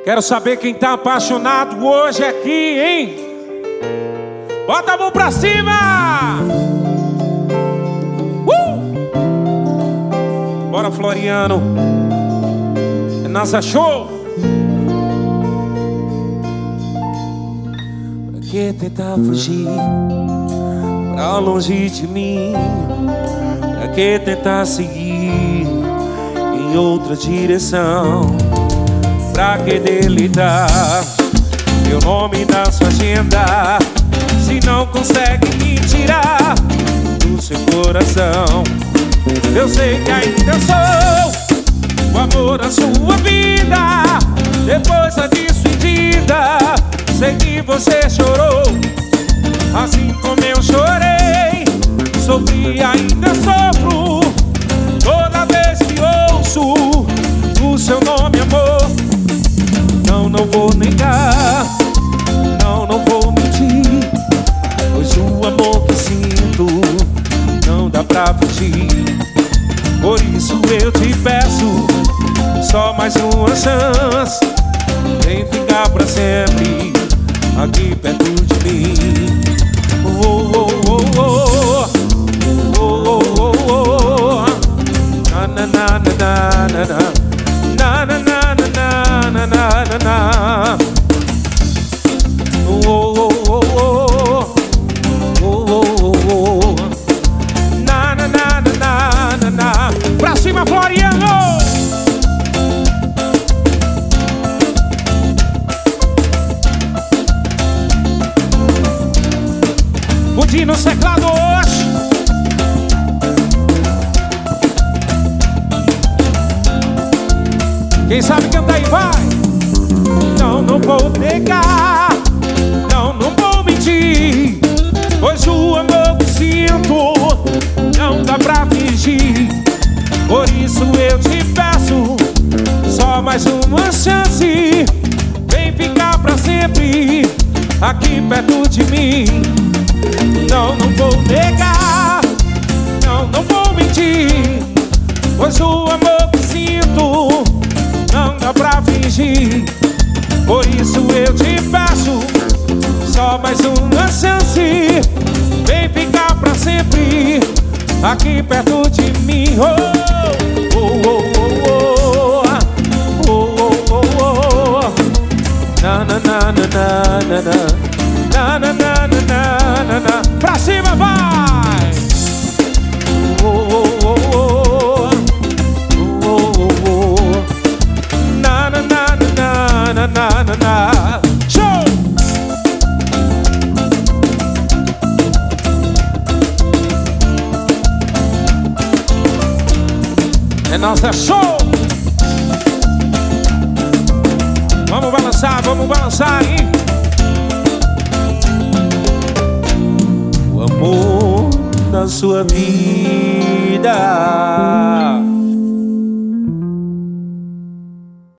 Quero saber quem tá apaixonado hoje aqui, hein? Bota a mão pra cima! Bora, Floriano. É nossa show. Pra que tentar fugir pra longe de mim? Pra que tentar seguir em outra direção? Pra que deletar meu nome da sua agenda, se não consegue me tirar do seu coração? Eu sei que ainda sou o amor da sua vida. Depois da despedida, sei que você chorou, assim como eu chorei. Sofri e ainda sofro toda vez que ouço o seu nome, amor. Não vou negar, não vou mentir, pois o amor que sinto não dá pra fugir. Por isso eu te peço só mais uma chance, vem ficar pra sempre aqui perto de mim. Oh, oh, oh, oh, oh, oh, oh, oh. Na na na na na na na na na na na na na. Oh, oh, oh, oh, oh, oh, oh. Na na na na na na. Pra cima, Floriano! Pudim no teclado hoje. Quem sabe canta aí, vai! Não vou negar, não vou mentir, pois o amor que sinto não dá pra fingir. Por isso eu te peço só mais uma chance, vem ficar pra sempre aqui perto de mim. Não vou negar, não vou mentir, pois o amor que sinto não dá pra fingir. Por isso eu te peço só mais uma chance, vem ficar pra sempre aqui perto de mim. Oh, oh, oh, oh, oh, oh, oh, oh. Na na na na na na na na na na na na. Pra cima, vai! Oh, oh, oh, oh, oh, oh, oh. Na na na na na na na na. Show! É nossa show! Vamos balançar, hein? O amor da sua vida